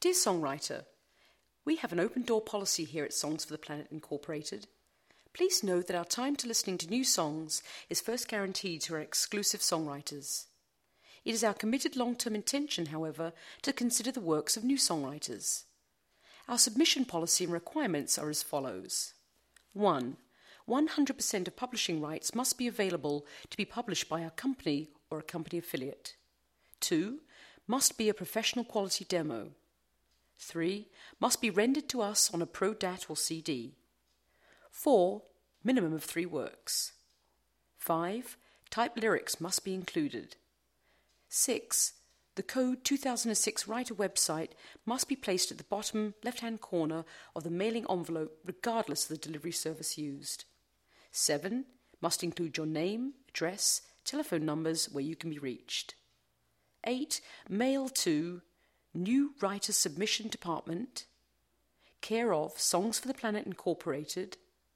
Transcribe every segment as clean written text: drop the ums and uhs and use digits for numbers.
Dear songwriter, we have an open door policy here at Songs for the Planet Incorporated. Please note that our time to listening to new songs is first guaranteed to our exclusive songwriters. It is our committed long-term intention, however, to consider the works of new songwriters. Our submission policy and requirements are as follows. 1. 100% of publishing rights must be available to be published by our company or a company affiliate. 2. Must be a professional quality demo. 3. Must be rendered to us on a Pro DAT or CD. 4. Minimum of 3 works. 5. Typed lyrics must be included. 6. The Code 2006 writer website must be placed at the bottom left-hand corner of the mailing envelope regardless of the delivery service used. 7. Must include your name, address, telephone numbers where you can be reached. 8. Mail to New Writer Submission Department, care of Songs for the Planet Incorporated,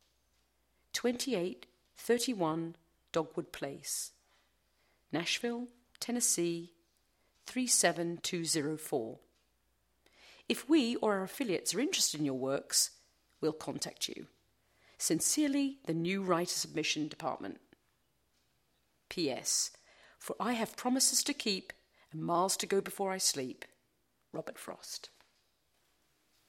2831 Dogwood Place, Nashville, Tennessee 37204. If we or our affiliates are interested in your works, we'll contact you. Sincerely, the New Writer Submission Department. P.S. For I have promises to keep and miles to go before I sleep. Robert Frost.